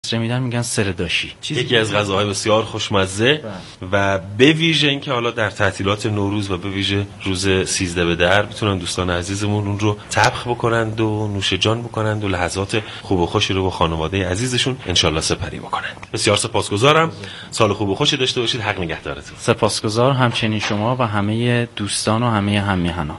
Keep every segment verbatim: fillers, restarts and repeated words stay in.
قطره میدن میگن سرداشی، یکی از غذاهای بسیار خوشمزه و به ویژه اینکه حالا در تعطیلات نوروز و به ویژه روز سیزده به در میتونن دوستان عزیزمون اون رو طبخ بکنند و نوش جان بکنند و لحظات خوب و خوشی رو با خانواده عزیزشون انشالله سپری بکنند. بسیار سپاسگزارم، سال خوب و خوشی داشته باشید، حق نگهدارتون. سپاسگزار همچنین شما و همه دوستان و همه هممیهنان.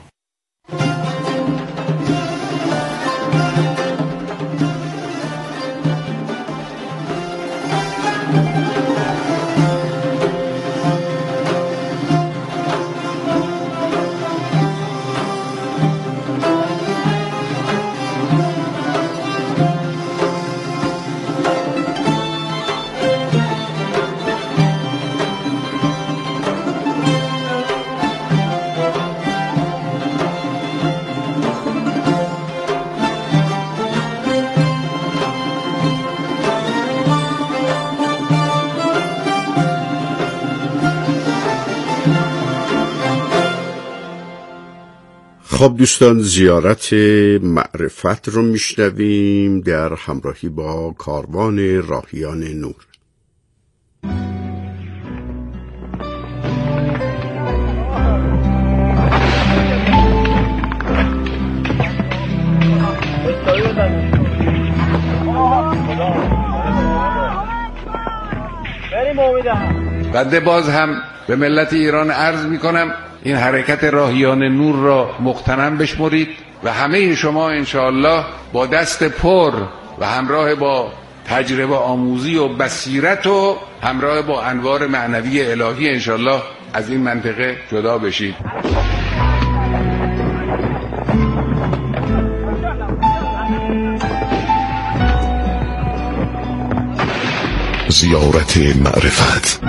خب دوستان، زیارت معرفت رو میشنویم در همراهی با کاروان راهیان نور. بنده باز هم به ملت ایران عرض میکنم این حرکت راهیان نور را مغتنم بشمرید و همه شما انشاءالله با دست پر و همراه با تجربه آموزی و بصیرت و همراه با انوار معنوی الهی انشاءالله از این منطقه جدا بشید. زیارت معرفت.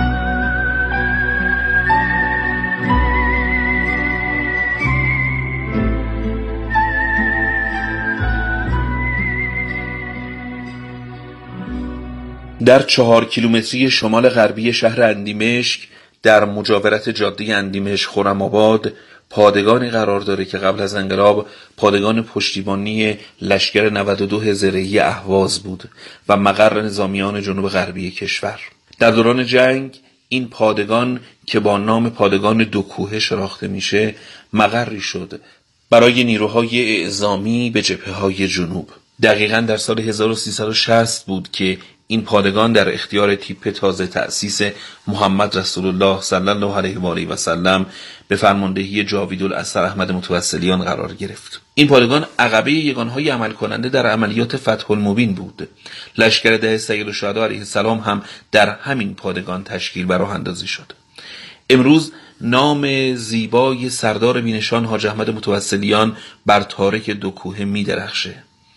در چهار کیلومتری شمال غربی شهر اندیمشک در مجاورت جاده اندیمشک خرم‌آباد پادگانی قرار داره که قبل از انقلاب پادگان پشتیبانی لشکر نود و دو زرهی اهواز بود و مقر نظامیان جنوب غربی کشور. در دوران جنگ این پادگان که با نام پادگان دو کوهه شناخته میشه مقری شد برای نیروهای اعزامی به جبهه‌های جنوب. دقیقاً در سال هزار و سیصد و شصت بود که این پادگان در اختیار تیپ تازه تأسیس محمد رسول الله صلی الله علیه و آله و سلم به فرماندهی جاویدالاسر احمد متوسلیان قرار گرفت. این پادگان عقبه یگانهای عمل کننده در عملیات فتح المبین بود. لشکر ده سیدالشهدا علیه السلام هم در همین پادگان تشکیل و راه اندازی شد. امروز نام زیبای سردار بینشان حاج احمد متوسلیان بر تارک دو کوهه می درخشه.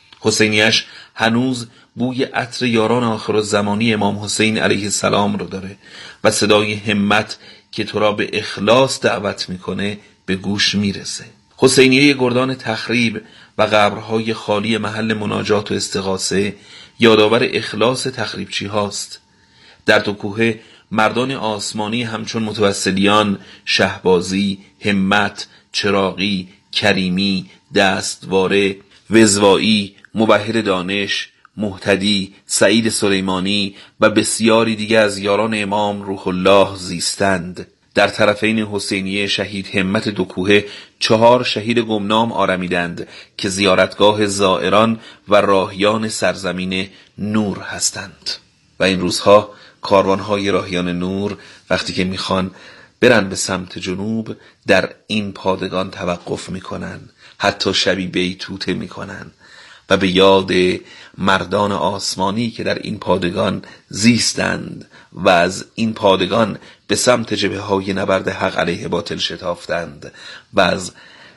حسینیش هنوز بوی عطر یاران آخرالزمانی امام حسین علیه السلام رو داره و صدای همت که تو را به اخلاص دعوت میکنه به گوش میرسه. حسینیه گردان تخریب و قبرهای خالی محل مناجات و استغاثه یادآور اخلاص تخریبچی هاست. در دو کوهه مردان آسمانی همچون متوسلیان، شهبازی، همت، چراغی، کریمی، دستواره، وزوایی، مبهر دانش، مهتدی، سعید سلیمانی و بسیاری دیگه از یاران امام روح الله زیستند. در طرفین حسینیه شهید همت دو کوهه چهار شهید گمنام آرمیدند که زیارتگاه زائران و راهیان سرزمین نور هستند. و این روزها کاروانهای راهیان نور وقتی که میخوان برن به سمت جنوب در این پادگان توقف میکنن، حتی شبی بیتوته میکنن و به یاد مردان آسمانی که در این پادگان زیستند و از این پادگان به سمت جبهه‌های نبرد حق علیه باطل شتافتند و از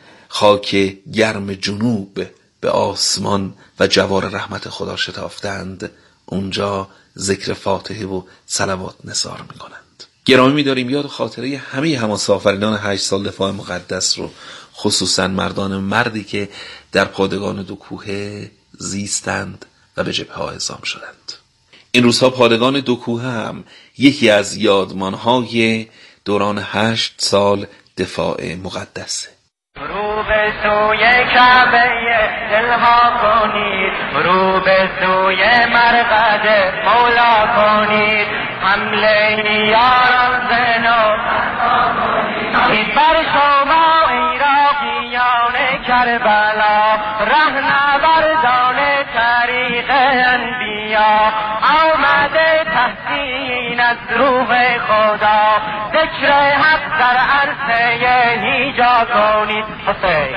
خاک گرم جنوب به آسمان و جوار رحمت خدا شتافتند، اونجا ذکر فاتحه و صلوات نثار میکنند. گرامی می‌داریم یاد خاطره همه حماسه‌آفرینان هشت سال دفاع مقدس رو، خصوصا مردان مردی که در پادگان دو کوهه زیستند و به جبهه‌ها اعزام شدند. این روزها پادگان دو کوهه هم یکی از یادمانهای دوران هشت سال دفاع مقدسه. رو به سوی کعبه دلها کنید، رو به سوی مرقد مولا کنید، حمله یاران زنو این بر شما عراقیان کربلا، رهنوردان طریق انبیا، آمده تحسین از روح خدا، ذکر حق در عرصه هیجا کنید. حسین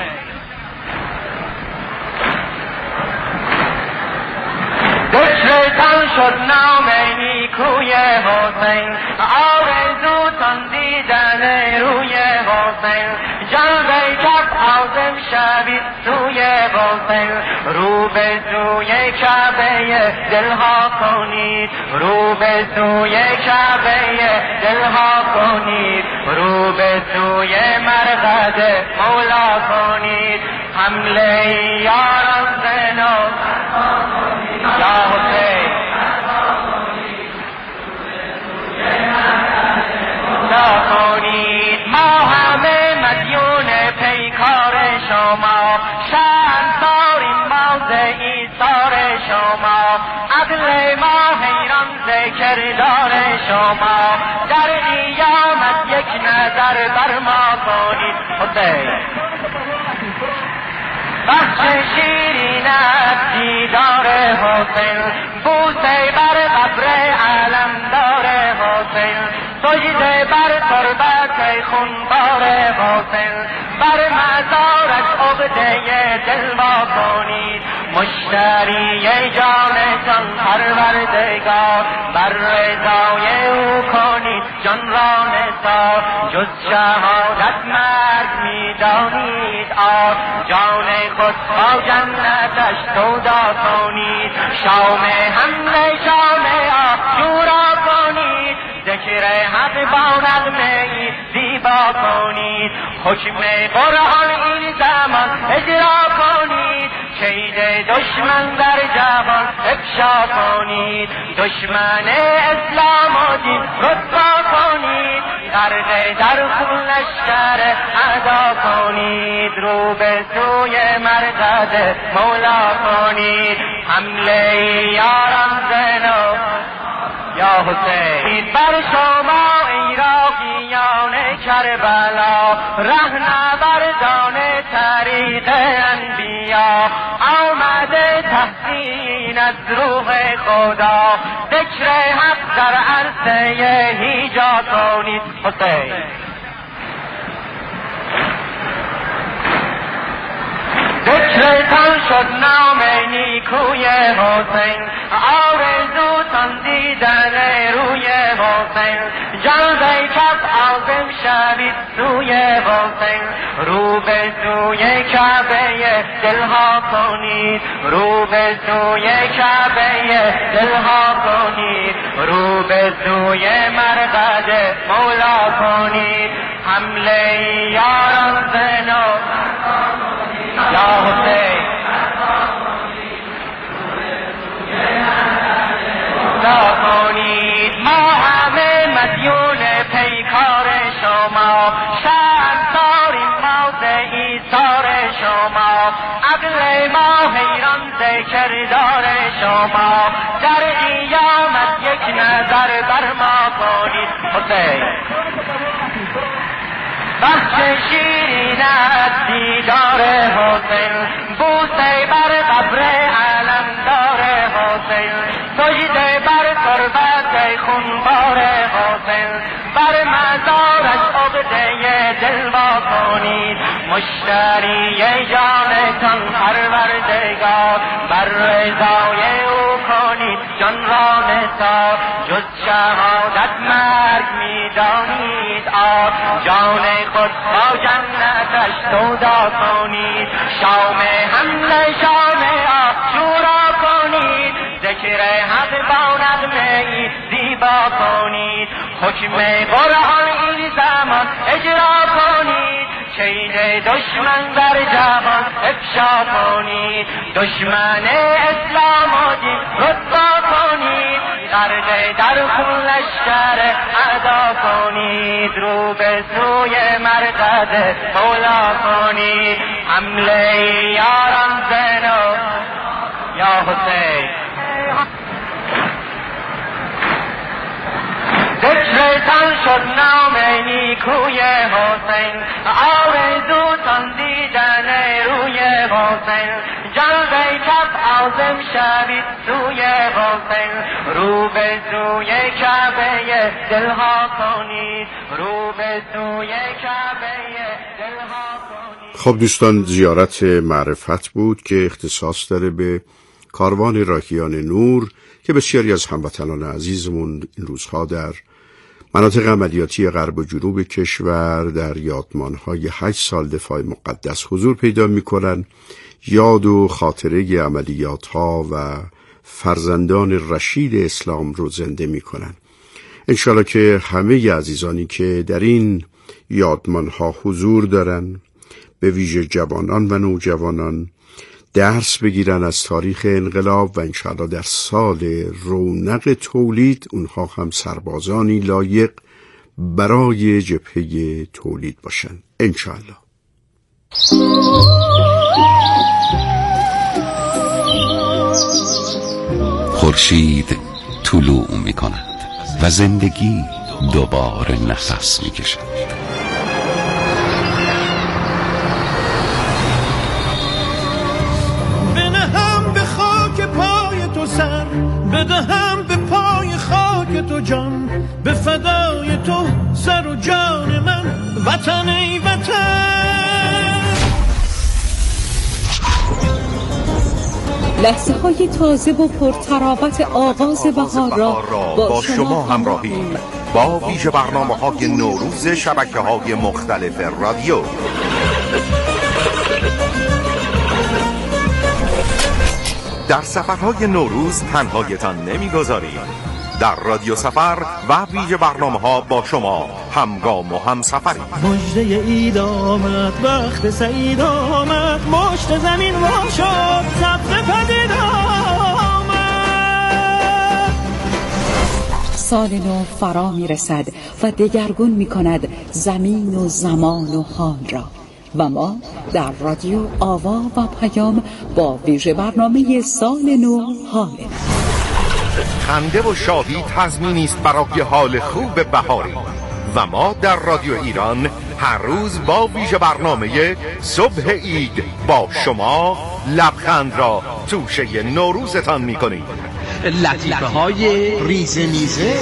ذکرتان شد نام نیکوی حسین، آرزوتان دیدن روی حسین، جلوه کف عازم شوید سوی حسین، رو به سوی کعبه دلها کنید، رو به سوی کعبه دلها کنید، رو به سوی مرقد مولا کنید، حمله یاران زنو یا حسین یا کنید. ما همه مدیون پیکار شما، شهرداریم ما ز ایثار شما، عدل ما حیران ز کردار شما، در قیامت یک نظر بر ما کنید. حسین بخش شیرین از دیدار حسین، بوسه بر قبر علمدار حسین، سجده بر تربت خونبار حسین، بر مزارش عقده دل وا کنید، مشتری جانتان پروردگار، بر رضای او کنید جان را نثار، جز شهادت مرگ میدانید آر، جان خود با جنتش سودا کنید، شام حمله شام آشورا کنید، ذکر حق با نغمه زیبا کنید، حکم قرآن این زمان اجرا کنید، کید دشمن در جهان افشا کنید، دشمن اسلام و دین رسوا کنید، غرق در خون لشکر اعدا کنید، رو به سوی مرقد مولا کنید، حمله یاران زنو یا حسین بر شما عراقیان کربلا، رهنوردان طریق انبیا، آمده تحسین از روح خدا، ذکر حق در عرصه هیجا کنید. حسین ذکرتان شد نام نیکوی حسین، آرزوتان دیدن روی حسین، جلوه کف عازم شوید سوی حسین، رو به سوی کعبه دلها کنید، رو به سوی کعبه دلها کنید، رو به سوی مرقد مولا کنید، حمله یاران زنو یا حسین یا کنید. ما همه مدیون پیکار شما، شهرداریم ما ز ایثار شما، عقل ما حیران ز کردار شما، در قیامت یک نظر بر ما کنید. حسین بخش شیرین از دیدار حسین، بوسه بر قبر علمدار حسین، سجده بر تربت خونبار حسین، بر مزارش عقده دل وا کنید، مشتری جانتان پروردگار، بر رضای او کنید جان را نثار، جز شهادت مرگ میدانید آر، جان خود با جنتش سودا کنید، شام حمله شام آشورا کنید، ذکر حق با نغمه زیبا کنید، حکم قرآن این زمان اجرا کنید، کید دشمن در جهان افشا کنید، دشمن اسلام و دین رسوا کنید، غرق در خون لشکر اعدا کنید، رو به سوی مرقد مولا کنید، حمله یاران زنو یا حسین ذکر تن شد نام نیکوی حسین آرزوتان دیدن روی حسین جلوه کف عازم شوید سوی حسین رو به سوی کعبه دلها کنید رو به سوی کعبه دلها کنید. خب دوستان، زیارت معرفت بود که اختصاص داره به کاروان راهیان نور که بسیاری از هموطنان عزیزمون این روزها در مناطق عملیاتی غرب و جنوب کشور در یادمانهای هشت سال دفاع مقدس حضور پیدا می‌کنند. یاد و خاطره عملیات‌ها و فرزندان رشید اسلام رو زنده می‌کنند. انشالله که همه عزیزانی که در این یادمانها حضور دارن، به ویژه جوانان و نوجوانان، درس بگیرن از تاریخ انقلاب و انشاءالله در سال رونق تولید اونها هم سربازانی لایق برای جبهه تولید باشن انشاءالله. خورشید طلوع می کند و زندگی دوباره نفس می کشد. بدهم به پای خاک تو جان، به فدای تو سر و جان من، وطن ای وطن. لحظه های تازه و پرتراوت آغاز بهار را با, با شما همراهیم با ویژه برنامه های نوروز شبکه های مختلف رادیو. در سفرهای نوروز تنهایتان نمیگذاریم. در رادیو سفر و ویژه برنامه ها با شما همگام و همسفریم. مژده عید آمد، وقت سعید آمد، مشت زمین وا شد، سبزه پدید آمد. سال نو فرا می رسد و دگرگون می کند زمین و زمان و حال را و ما در رادیو آوا و پیام با ویژه برنامه سال نو حاله. خنده و شادی تضمینی است برای حال خوب بهاری و ما در رادیو ایران هر روز با ویژه برنامه صبح عید با شما لبخند را توشه نوروزتان می‌کنیم. لطیفه های ریزه میزه.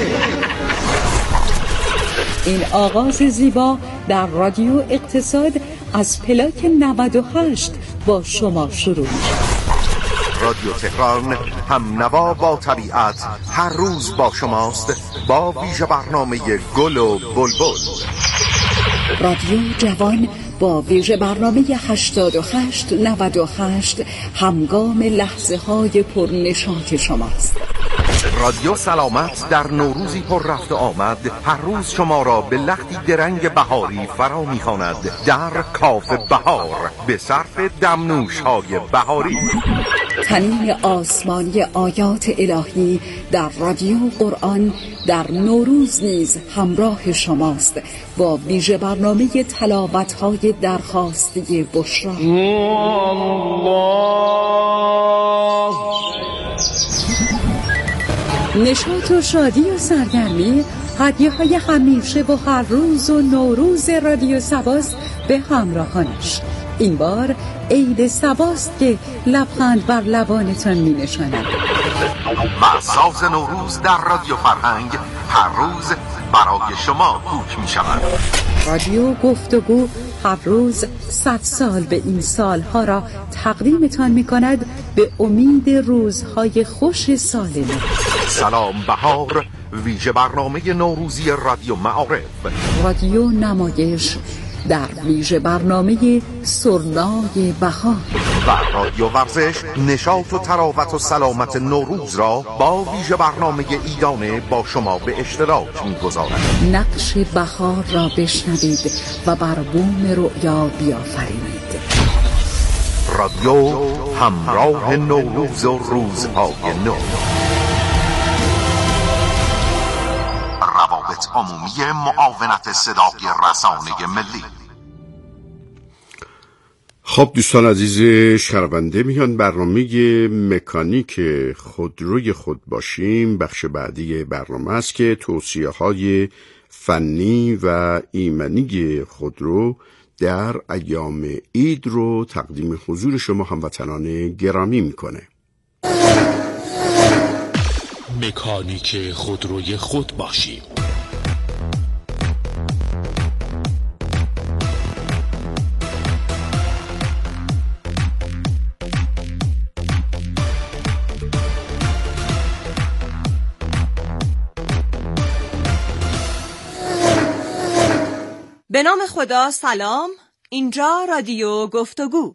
این آغاز زیبا در رادیو اقتصاد از پلاک نود و هشت با شما شروع می‌شود. رادیو تهران هم نوا با طبیعت هر روز با شماست با ویژه برنامه گل و بلبل. رادیو جوان با ویژه برنامه هشتاد و هشت نود و هشت همگام لحظه های پرنشاط شماست. رادیو سلامت در نوروزی پر رفت آمد هر روز شما را به لختی درنگ بهاری فرا می‌خواند در کاف بهار به صرف دمنوش های بهاری. تنین آسمانی آیات الهی در رادیو قرآن در نوروز نیز همراه شماست با ویژه برنامه تلاوت‌های درخواسته بشرا. نشاط و شادی و سرگرمی، هدیه های همیشه و هر روز و نوروز رادیو سباست به همراهانش. این بار عید سباست که لبخند بر لبانتان می نشاند. و ساز نوروز در رادیو فرهنگ هر روز برای شما کوک می شود. رادیو گفتگو هر روز صد سال به این سالها را تقدیمتان می کند به امید روزهای خوش سال نو. سلام بهار ویژه برنامه نوروزی رادیو معارف. رادیو نمایش در ویژه برنامه سرنای بهار و رادیو ورزش نشاط و تراوت و سلامت نوروز را با ویژه برنامه ایدانه با شما به اشتراک می‌گذارد. نقش بهار را بشنوید و بر بوم رؤیا بیافرینید. رادیو همراه نوروز و روزهای نو. روابط عمومی معاونت صدای رسانه ملی. خب دوستان عزیز شنونده، میان برنامه مکانیک خودروی خود باشیم بخش بعدی برنامه است که توصیه های فنی و ایمنی خودرو در ایام عید رو تقدیم حضور شما هموطنان گرامی میکنه. مکانیک خودروی خود باشیم. به نام خدا. سلام، اینجا رادیو گفتگو.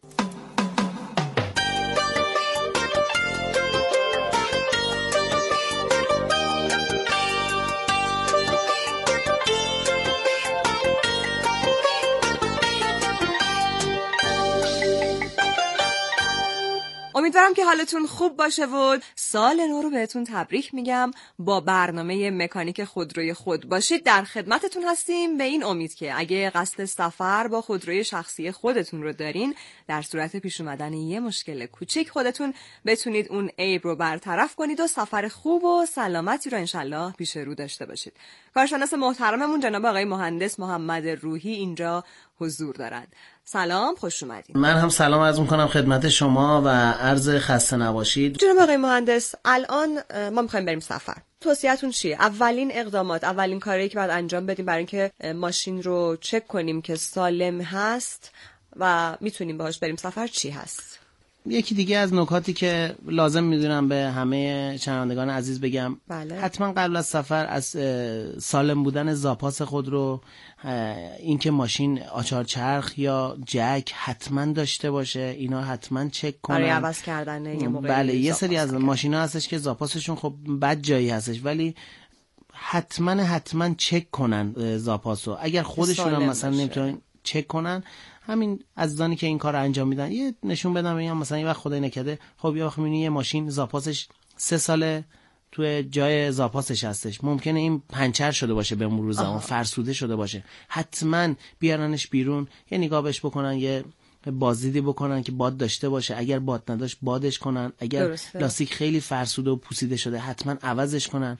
امیدوارم که حالتون خوب باشه و سال نو رو بهتون تبریک میگم. با برنامه مکانیک خودروی خود باشید در خدمتتون هستیم، به این امید که اگه قصد سفر با خودروی شخصی خودتون رو دارین، در صورت پیش اومدن یه مشکل کوچیک خودتون بتونید اون عیب رو برطرف کنید و سفر خوب و سلامتی رو انشالله پیش رو داشته باشید. کارشناس محترممون جناب آقای مهندس محمد روحی اینجا حضور دارند. سلام، خوش اومدید. من هم سلام عرض میکنم خدمت شما و عرض خسته نباشید. جناب آقای مهندس، الان ما میخوایم بریم سفر، توصیه‌تون چیه؟ اولین اقدامات، اولین کاری که باید انجام بدیم برای اینکه ماشین رو چک کنیم که سالم هست و میتونیم باهاش بریم سفر چی هست؟ یکی دیگه از نکاتی که لازم میدونم به همه شنوندگان عزیز بگم، بله. حتما قبل از سفر از سالم بودن زاپاس خود رو، اینکه ماشین آچار چرخ یا جک حتما داشته باشه، اینا حتما چک کنن برای عوض کردن یه موقع. بله، یه سری از ماشینا هستش که زاپاسشون خب بد جایی هستش، ولی حتما حتما چک کنن زاپاسو. اگر خودشون هم مثلا نمیتونن چک کنن، همین عزیزانی که این کار انجام میدن یه نشون بدن، بگم مثلا یه وقت خدای نکرده خب یه وقت میبینی یه ماشین زاپاسش سه ساله توی جای زاپاسش هستش، ممکنه این پنچر شده باشه به مرور زمان، فرسوده شده باشه، حتما بیارنش بیرون، یه نگاه بهش بکنن، یه بازدیدی بکنن که باد داشته باشه، اگر باد نداشت بادش کنن، اگر درسته. لاستیک خیلی فرسوده و پوسیده شده حتما عوضش کنن.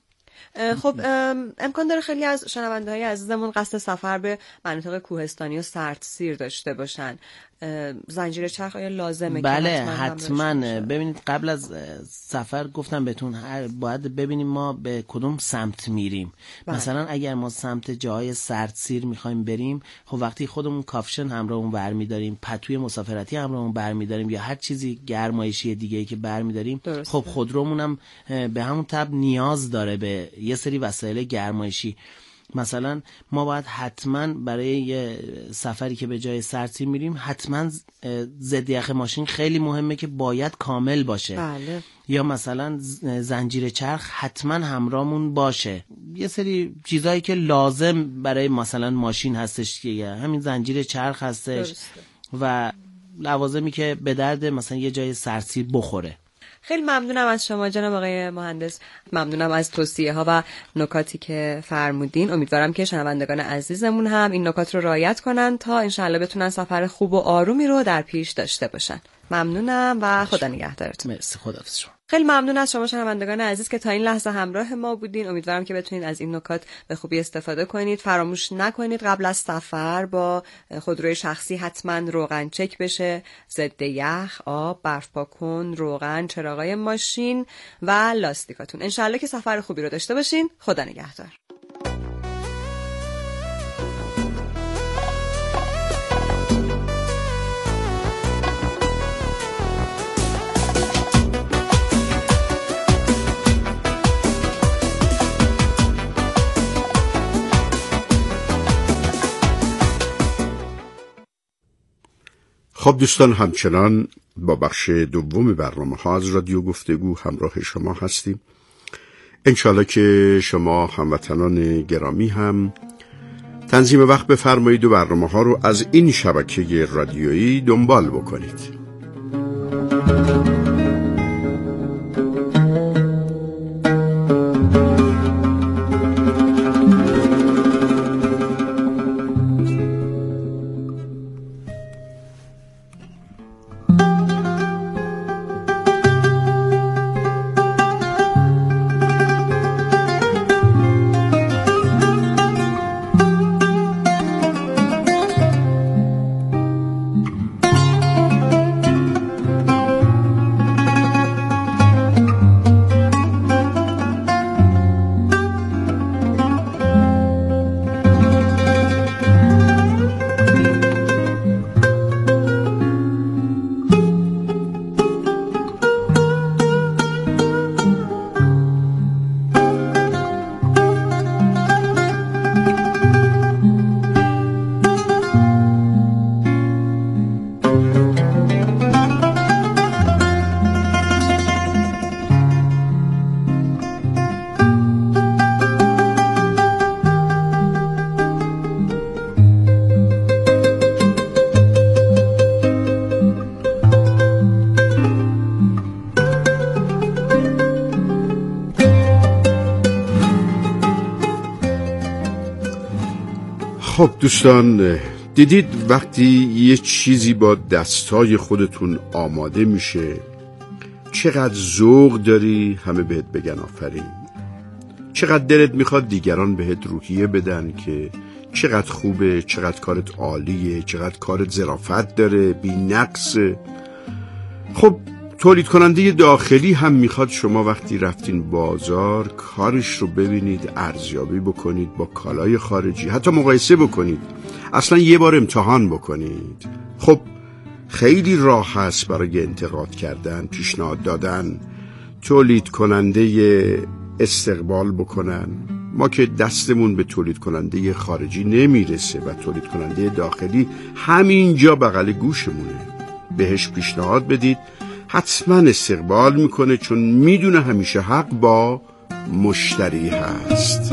خب امکان داره خیلی از شنونده‌های عزیزمون قصد سفر به مناطق کوهستانی و سردسیر داشته باشن. زنجیر چرخ آیا لازمه؟ بله که حتما, حتما. ببینید قبل از سفر گفتم بهتون باید ببینیم ما به کدوم سمت میریم. بله. مثلا اگر ما سمت جای سردسیر میخوایم بریم، خب وقتی خودمون کافشن همراهمون برمیداریم، پتوی مسافرتی همراهمون برمیداریم یا هر چیزی گرمایشی دیگه‌ای که برمیداریم، خب خودرومون هم به همون تبع نیاز داره به یه سری وسایل گرمایشی. مثلا ما باید حتما برای یه سفری که به جای سردسیر میریم، حتما ضد یخ ماشین خیلی مهمه که باید کامل باشه. بله. یا مثلا زنجیر چرخ حتما همراهمون باشه. یه سری چیزایی که لازم برای مثلا ماشین هستش که همین زنجیر چرخ هستش. درسته. و لوازمی که به درد مثلا یه جای سردسیر بخوره. خیلی ممنونم از شما جناب آقای مهندس، ممنونم از توصیه ها و نکاتی که فرمودین. امیدوارم که شنوندگان عزیزمون هم این نکات رو رعایت کنن تا انشالله بتونن سفر خوب و آرومی رو در پیش داشته باشن. ممنونم و خدا نگهدارتون. مرسی، خداحافظ شما. خیلی ممنون از شما شنوندگان عزیز که تا این لحظه همراه ما بودین. امیدوارم که بتونید از این نکات به خوبی استفاده کنید. فراموش نکنید قبل از سفر با خودروی شخصی حتما روغن چک بشه، ضد یخ، آب، برف پاکن، روغن، چراغای ماشین و لاستیکاتون. انشالله که سفر خوبی رو داشته باشین. خدا نگهدار. خب دوستان، همچنان با بخش دوم برنامه ها از رادیو گفتگو همراه شما هستیم. انشالله که شما هموطنان گرامی هم تنظیم وقت بفرمایید و برنامه ها رو از این شبکه رادیویی دنبال بکنید. خب دوستان، دیدید وقتی یه چیزی با دستای خودتون آماده میشه چقدر ذوق داری همه بهت بگن آفرین، چقدر دلت میخواد دیگران بهت روحیه بدن که چقدر خوبه، چقدر کارت عالیه، چقدر کارت ظرافت داره، بی نقصه. خب تولید کننده داخلی هم میخواد شما وقتی رفتین بازار کارش رو ببینید، ارزیابی بکنید با کالای خارجی، حتی مقایسه بکنید، اصلا یه بار امتحان بکنید. خب خیلی راه هست برای انتقاد کردن، پیشنهاد دادن، تولید کننده استقبال بکنن. ما که دستمون به تولید کننده خارجی نمیرسه و تولید کننده داخلی همینجا بغل گوشمونه، بهش پیشنهاد بدید، حتما استقبال میکنه، چون میدونه همیشه حق با مشتری هست.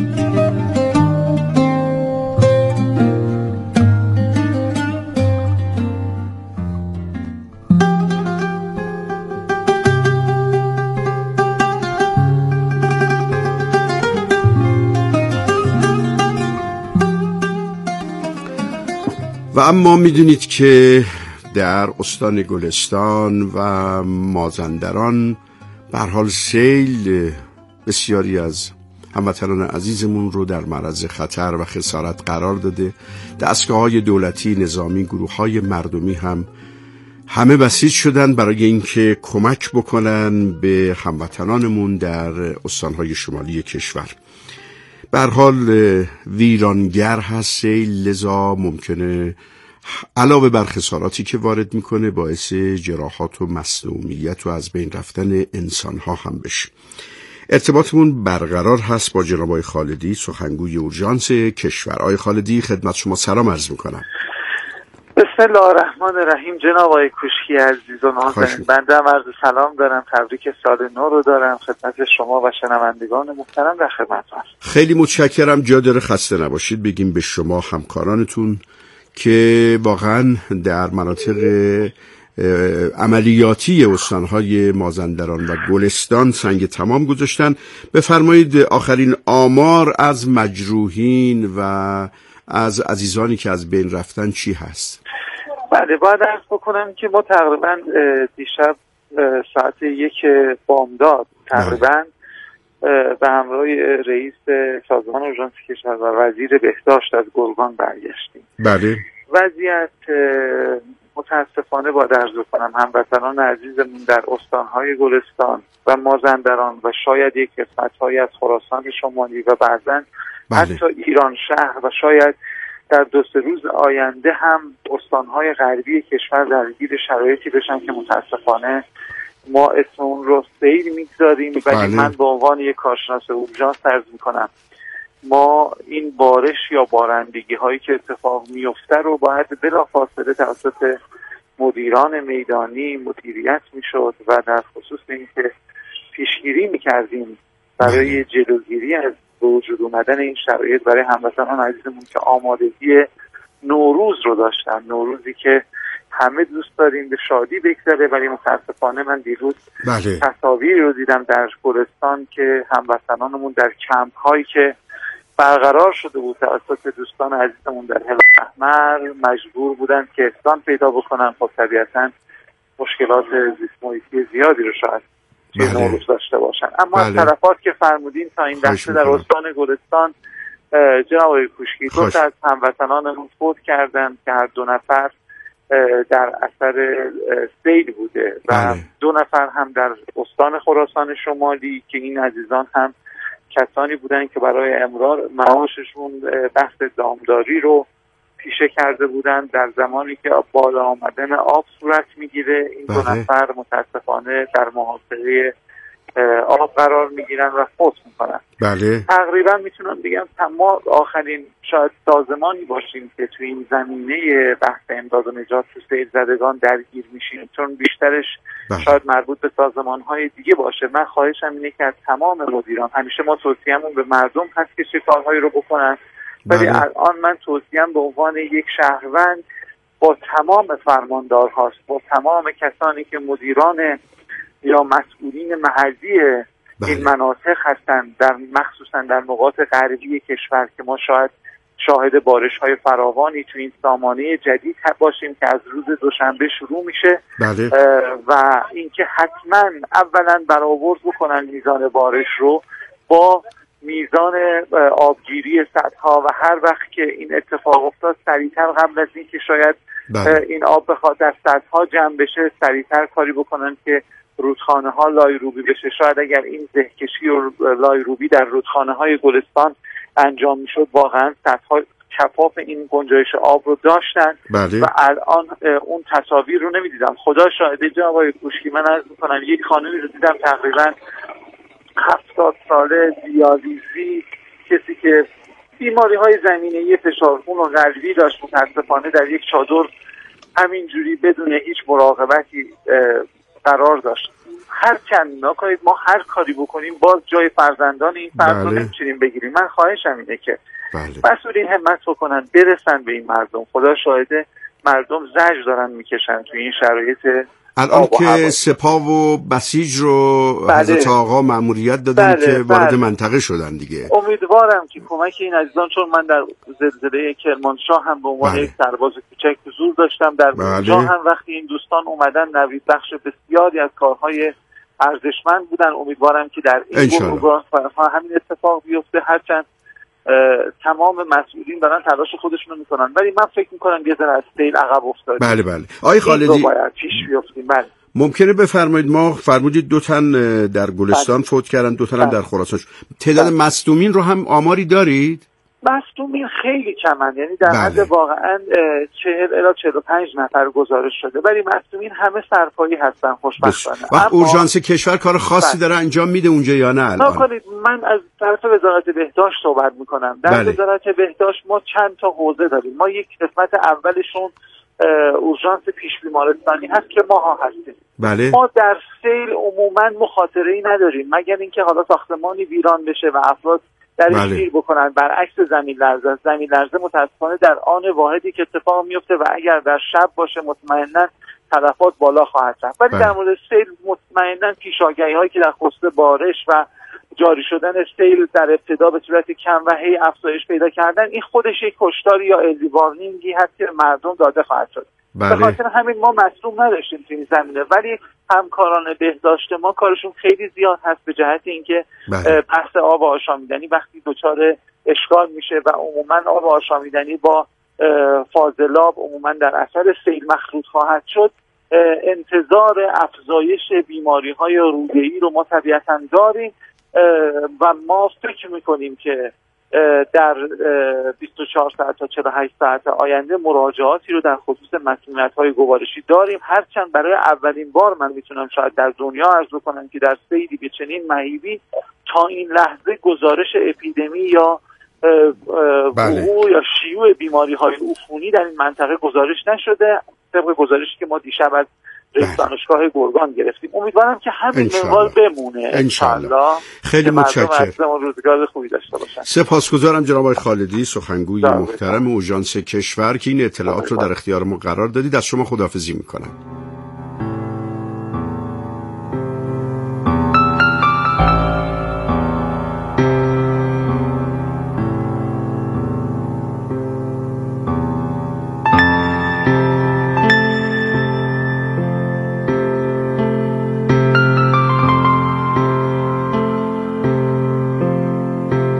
و اما میدونید که در استان گلستان و مازندران به هر حال سیل بسیاری از هموطنان عزیزمون رو در معرض خطر و خسارت قرار داده. دستگاه‌های دولتی، نظامی، گروه‌های مردمی هم همه بسیج شدن برای اینکه کمک بکنن به هموطنانمون در استان‌های شمالی کشور. به هر حال ویرانگر هست سیل، لذا ممکنه علاوه بر خساراتی که وارد میکنه باعث جراحات و مسمومیت و از بین رفتن انسانها هم بشه. ارتباطمون برقرار هست با جناب آقای خالدی، سخنگوی اورژانس کشور. آقای خالدی خدمت شما سلام عرض میکنم. بسم الله الرحمن الرحیم. جناب آقای کوشکی عزیز و نازنین، بنده هم عرض سلام دارم، تبریک سال نو رو دارم خدمت شما و شنوندگان محترم در خدمتتون. خیلی متشکرم. جا داره خسته نباشید بگیم به شما همکارانتون که واقعا در مناطق عملیاتی استانهای مازندران و گلستان سنگ تمام گذاشتن. بفرمایید آخرین آمار از مجروحین و از عزیزانی که از بین رفتن چی هست؟ بله، باید عرض بکنم که ما تقریبا دیشب ساعت یک بامداد تقریبا به همراه رئیس سازمان اورژانس کشور و وزیر بهداشت از گرگان برگشتیم. بله. وضعیت متاسفانه باید عرض کنم هموطنان عزیزمون در استانهای گلستان و مازندران و شاید یک قسمت‌هایی از خراسان شمالی و بعضاً بله. حتی ایران شهر و شاید در دو سه روز آینده هم استانهای غربی کشور درگیر شرایطی بشن که متاسفانه ما اسم اون رو سیل میگذاریم. ولی بله. من به عنوان یک کارشناس اورژانس عرض میکنم ما این بارش یا بارندگی هایی که اتفاق میفته رو باید بلافاصله توسط مدیران میدانی مدیریت میشد و در خصوص اینکه پیشگیری میکردیم برای جلوگیری از به وجود اومدن این شرایط برای هموطنان عزیزمون که آمادگی نوروز رو داشتن، نوروزی که همه دوست داریم به شادی بگذره، ولی متاسفانه من دیروز بله. تصاویری رو دیدم در گلستان که هموطنانمون در کمپ هایی که برقرار شده بود توسط دوستان عزیزمون در هلال احمر مجبور بودن که احسان پیدا بکنن. خب طبیعتا مشکلات زیست محیطی زیادی رو شاید توی بله. نوروز داشته باشن. اما بله. از طرفات که فرمودین تا این لحظه در استان گلستان جناب آقای کوشکی دو تا از هموطنانمون فوت کردن که هر دو نفر در اثر سیل بوده و بله. دو نفر هم در استان خراسان شمالی که این عزیزان هم کسانی بودن که برای امرار معاششون بحث دامداری رو پیشه کرده بودن. در زمانی که بالا آمدن آب صورت میگیره این دو بله. نفر متاسفانه در محاصره آب قرار میگیرن و فوت میکنن. بله. تقریبا میتونم بگم ما آخرین شاید سازمانی باشیم که توی این زمینه بحث امداد و نجات تو سیل زدگان درگیر میشیم، چون بیشترش بله. شاید مربوط به سازمانهای دیگه باشه. من خواهشم اینه که از تمام مدیران، همیشه ما توصیه‌مون به مردم هست که چه کارهایی رو بکنن، ولی بله. الان من توصیه‌ام به عنوان یک شهروند با تمام فرماندارهاست، با تمام کسانی که مدیران یا مسئولین محلی بله. این مناطق هستند، در مخصوصا در نقاط غربی کشور که ما شاید شاهد بارش های فراوانی تو این سامانه جدید باشیم که از روز دوشنبه شروع میشه. بله. و اینکه حتما اولا برآورد بکنن میزان بارش رو با میزان آبگیری سدها و هر وقت که این اتفاق افتاد سریعتر قبل از اینکه شاید بله. این آب بخواد در سدها جمع بشه سریعتر کاری بکنن که رودخانه ها لایروبی بشه. شاید اگر این زهکشی و لایروبی در رودخانه های گلستان انجام میشد واقعا سدها کفاف این گنجایش آب رو داشتن. بله. و الان اون تصاویر رو نمیدیدم. خدا شاهده جناب آقای کوشکی، من عرض میکنم یک خانمی رو دیدم تقریبا هفتاد ساله، دیالیزی، کسی که بیماری های زمینه‌ای فشار خون و قلبی داشت، متاسفانه در یک چادر همینجوری بدون هیچ مراقبتی قرار داشت. هر چند نکنید ما هر کاری بکنیم باز جای فرزندان این فرد رو نمی‌تونیم بگیریم. من خواهشم اینه که بله. مسئولین همت بکنن برسن به این مردم. خدا شاهده مردم زجر دارن میکشن توی این شرایط. الان که سپاه و بسیج رو بله. حضرت آقا مأموریت دادن بله. که وارد بله. منطقه شدن دیگه. امیدوارم که کمک این عزیزان، چون من در زلزله کرمانشاه هم به عنوان بله. یک سرباز کوچک حضور داشتم در اونجا بله. هم وقتی این دوستان اومدن نوید بخش بسیاری از کارهای ارزشمند بودن. امیدوارم که در این گروه همین اتفاق بیفته. هرچند تمام مسئولین دارن تلاش خودشونو میکنن ولی من فکر میکنم یه ذره از سیل عقب افتادیم. بله بله. آقای خالدی باید پیش بیافتیم. بله. ممکنه بفرمایید ما فرمودید دو تن در گلستان بله. فوت کردن، دو تن هم در خراسان. تعداد بله. مصدومین رو هم آماری دارید؟ مصدومین خیلی کمن، یعنی در حد بله. واقعا چهل الی چهل و پنج نفر گزارش شده ولی مصدومین همه سرپایی هستن خوشبختانه. وقت اورژانس کشور کار خاصی بله. داره انجام میده اونجا یا نه الان؟ نکنید من از طرف وزارت بهداشت صحبت میکنم. در بله. وزارت بهداشت ما چند تا حوزه داریم. ما یک قسمت اولشون اورژانس پیش بیمارستانی هست که ماها هستیم. بله. ما در سیل عموما مخاطره‌ای نداریم مگر اینکه حالا ساختمانی ویران بشه و افراد درش گیر بله. بکنن. برعکس زمین لرزه، زمین لرزه متاسفانه در آن واحدی که اتفاق میفته و اگر در شب باشه مطمئنا تلفات بالا خواهد رفت. ولی بله. در مورد سیل مطمئنا پیشاگهی هایی که در خصوص بارش و جاری شدن سیل در ابتدا به صورت کم و هی افزایش پیدا کردن، این خودش یک کشتاری یا ارلی وارنینگی هست که مردم داده خواهد شد. بله. به خاطر همین ما مصدوم نداشتیم تو این زمینه ولی همکاران بهداشت ما کارشون خیلی زیاد هست به جهت اینکه بله. بحث آب آشامیدنی وقتی دچار اشکال میشه و عموما آب آشامیدنی با فاضلاب عموما در اثر سیل مخلوط خواهد شد، انتظار افزایش بیماری های روده‌ای رو ما طبیعتاً داریم و ما فکر میکنیم که در بیست و چهار ساعت تا چهل و هشت ساعت آینده مراجعاتی رو در خصوص مسئولیت‌های گوارشی داریم. هرچند برای اولین بار من میتونم شاید در دنیا عرض کنم که در سیلی به چنین مهیبی تا این لحظه گزارش اپیدمی یا وقوع یا شیوع بیماری‌های عفونی در این منطقه گزارش نشده طبق گزارشی که ما دیشب از رئیس دانشگاه گرگان گرفتیم. امیدوارم که همین منوال بمونه انشالله. خیلی متشکرم. روزگار خوبی داشته باشن. سپاسگزارم جناب آقای خالدی، سخنگوی محترم اورژانس کشور که این اطلاعات رو در اختیار ما قرار دادید. از شما خداحافظی میکنم.